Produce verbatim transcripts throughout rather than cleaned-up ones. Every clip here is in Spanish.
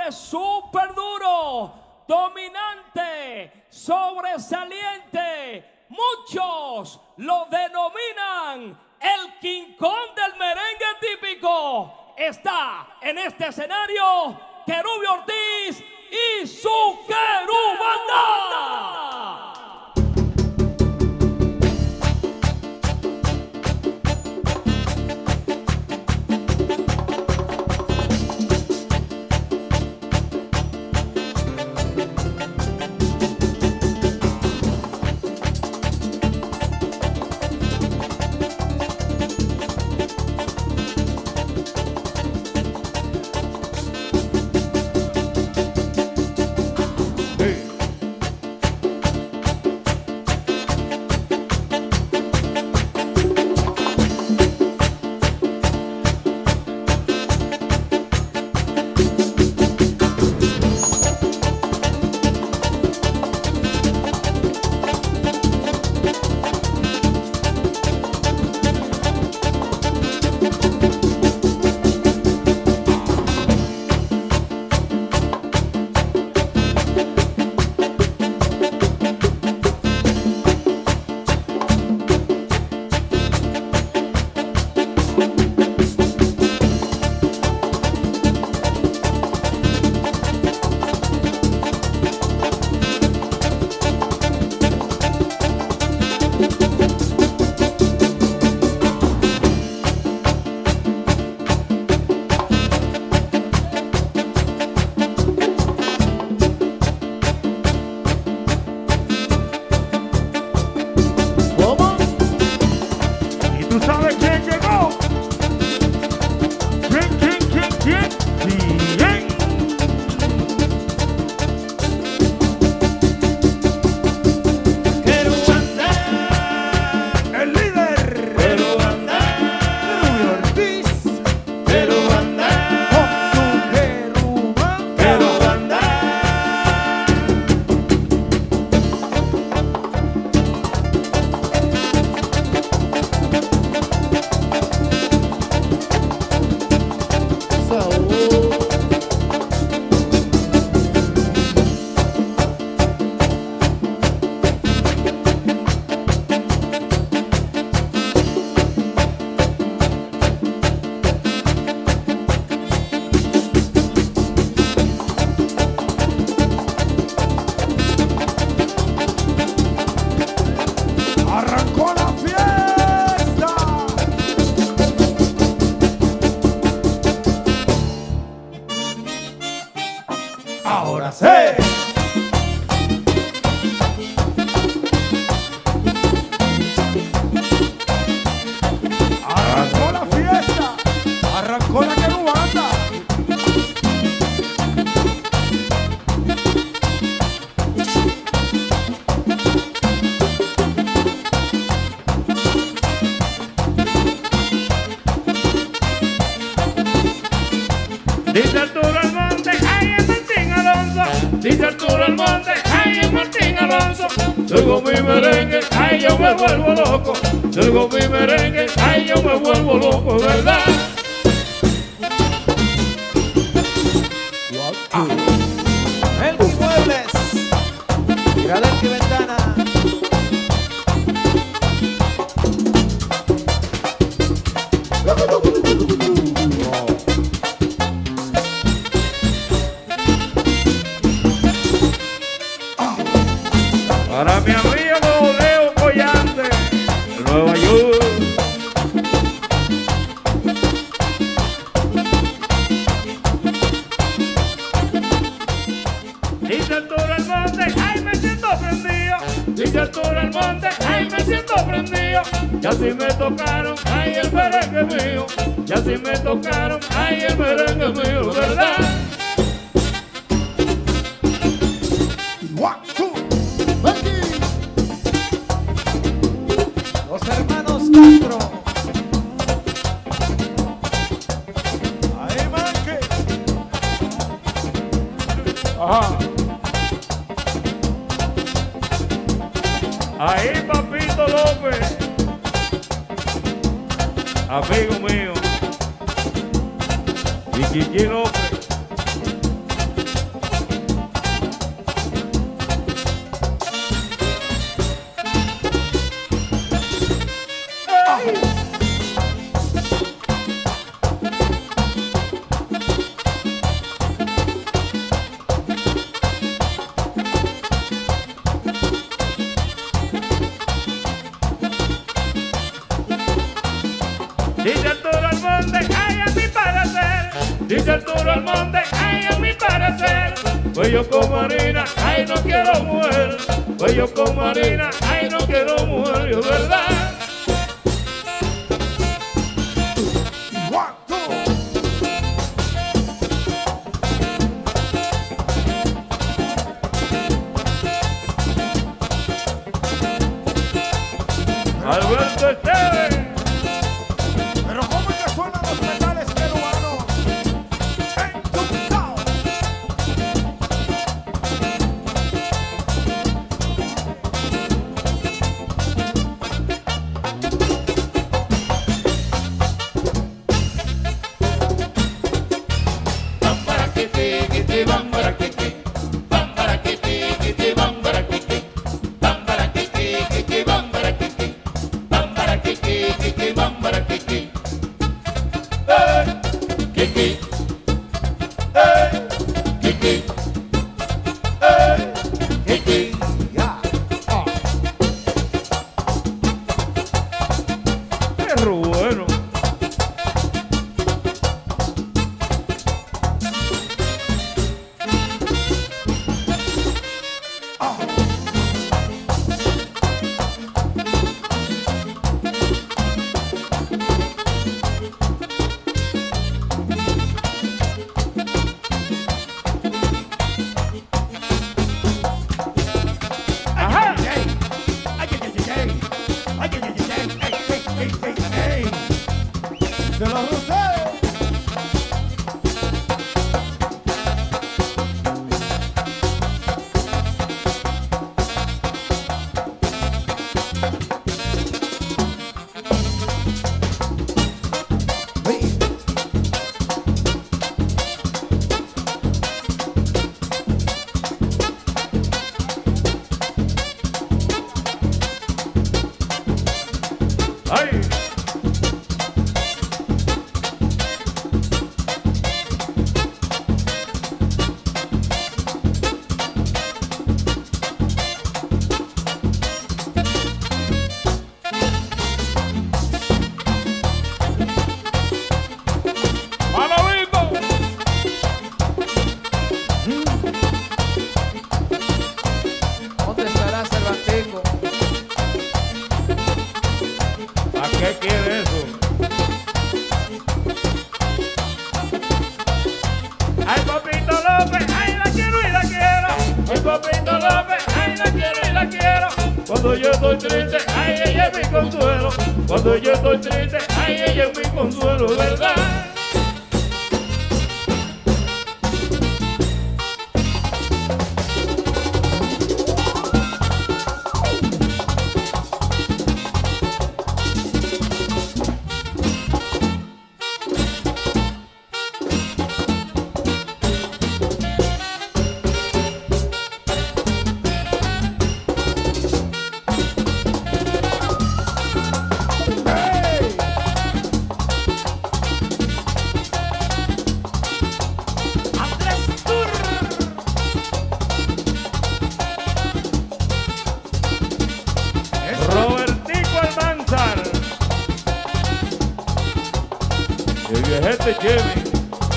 Súper duro, dominante, sobresaliente. Muchos lo denominan el King Kong del merengue típico. Está en este escenario Querubio Ortiz y su Querubanda. ¿Tú sabes quién llegó? ¿Quién, quién, quién, quién? ¿Quién? Querubanda, El líder. Querubanda, Querubio Ortiz. Querubanda, Con su Querubanda. Querubanda. Arrancó la fiesta. Ahora sí. Arrancó la fiesta. Arrancó la Querubanda. Dice Arturo Almonte, ay es Martín Alonso. Dice Arturo Almonte, ay es Martín Alonso. Luego mi merengue, ay yo me vuelvo loco. Luego mi merengue, ay yo me vuelvo loco, ¿verdad? Melqui Muebles, Filadelfia Ventana. Para mi amigo Leo Collante, de Nueva York. Dice Arturo Almonte, ay me siento prendido. Dice Arturo Almonte, ay me siento prendido. Ya si me tocaron, ay el merengue mío. Ya si me tocaron, ay el merengue mío, ¿verdad? One, two. Los hermanos Castro. Ahí, Manque. Ajá. Ahí Papito López, amigo mío, y Kiki López. dice Arturo Almonte, ay, a mi parecer. Pues yo como harina, ay, no quiero mujer. Pues yo como harina, ay, no quiero mujer, yo verdad. One, two. Alberto Esteves. Pero ¿cómo es que suenan los metales peruanos? En tu town. Ya. Perro bueno. Ajá. Se lo rusé. Ay. Manolito. ¿Dónde estará Cervantico? ¿A qué quiere eso? Ay, Papito López, ay, la quiero y la quiero. Ay, Papito López, ay, la quiero y la quiero. Cuando yo estoy triste, ay, ella es mi consuelo. Cuando yo estoy triste, ay, ella es mi consuelo, ¿verdad? Robertico Almanzar. El viejete Jimmy.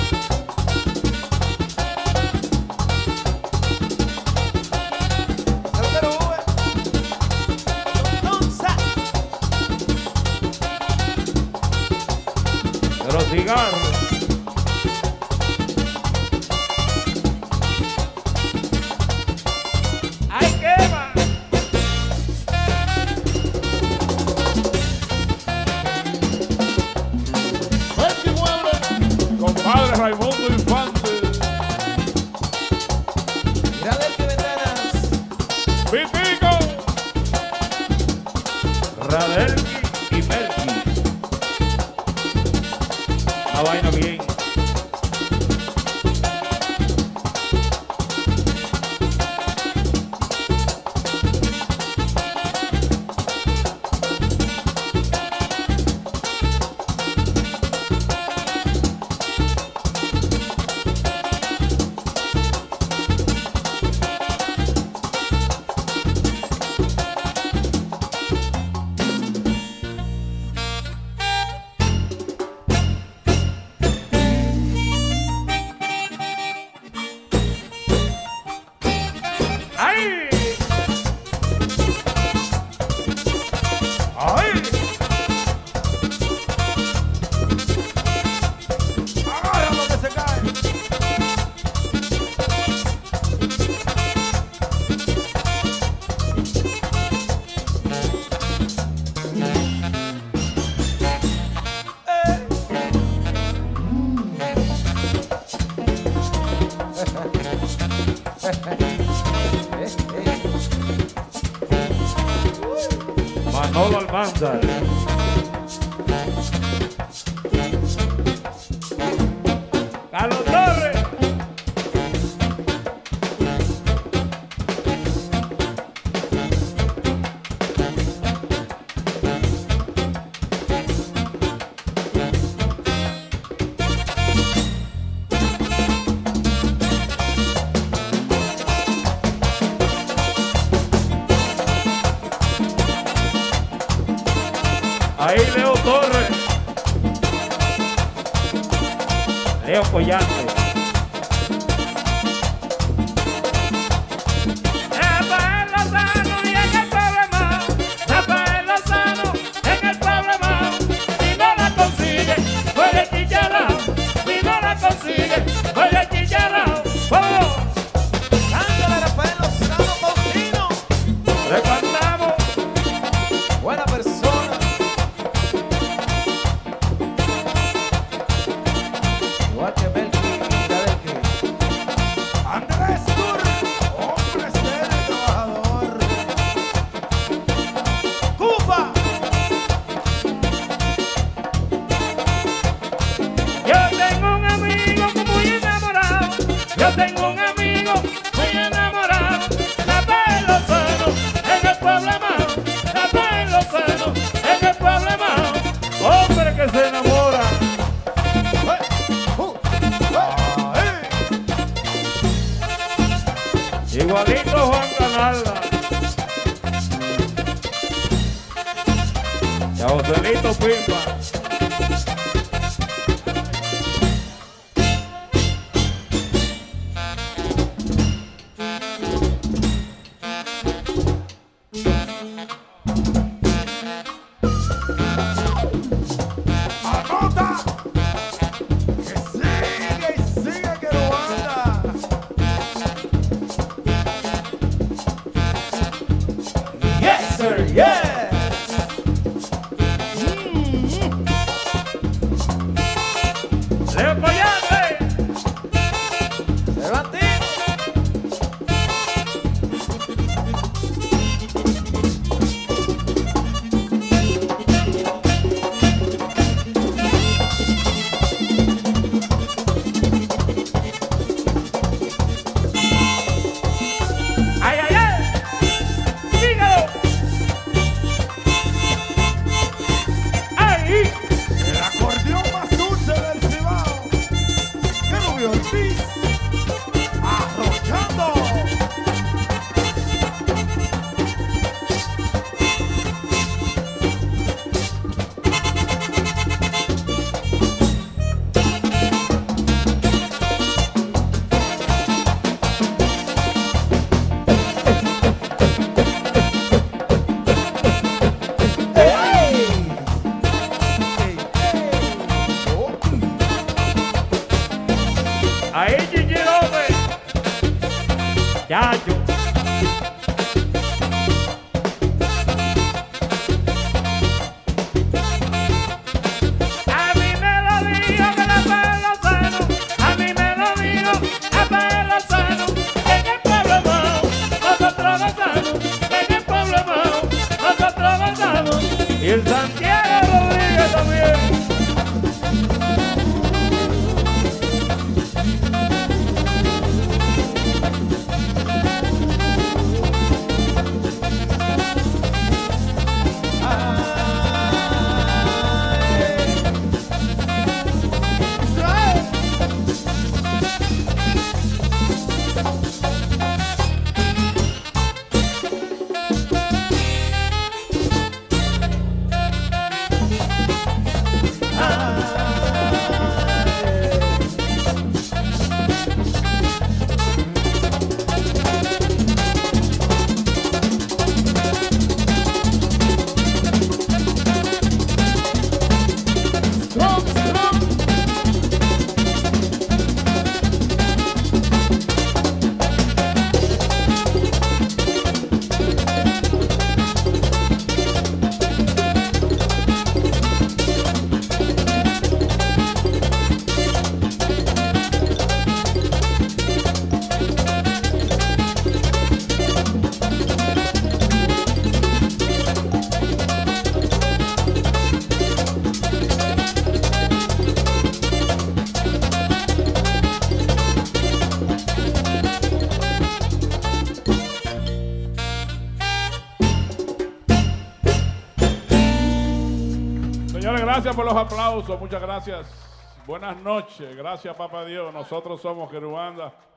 Cervantero V. Donza. Pero cigarro. ¡Ay, quema! Compadre Raimundo Infante. Gradelki Ventanas. Pitico. Radelki y Melqui. La vaina bien. Eh, eh. Manolo Almanzar. Carlos Torres. Ahí Leo Torres. Leo Collante. Rafael Lozano y en el problema. Rafael Lozano en el problema. Si no la consigue, juega chicharrao. Si no la consigue, juega chicharrao. ¡Vamos! Cántale, Rafael Lozano Paulino. Le cantamos. Buena persona. Igual que Melqui y Filadelfi. Andrés Tur, hombre serio y trabajador. Cuba, Yo tengo un amigo muy enamorado. Yo tengo un amigo muy enamorado. Rafael Lozano en el problema. Rafael Lozano en el problema. Hombre que se enamora. eh, uh, ahí. Igualito Juan Canalda. Y a Joselito Pimba. Anota, que sigue y sigue que lo anda. Yes, sir, yes. Leo Collante. Cervantino. ¡Ay, ay, ay! ¡Dígalo! ¡Ay! El acordeón más dulce del Cibao. Que Rubio Ortiz. Arrochando. Ahí Gigi López. Chacho. A mí me lo dijo que Rafael Lozano. A mí me lo dijo Rafael Lozano. En el pueblo mao, nosotros gozamos. En el pueblo mao, nosotros gozamos. Y el Santiago Rodríguez también. Señores, gracias por los aplausos. Muchas gracias. Buenas noches. Gracias, papá Dios. Nosotros somos Querubanda.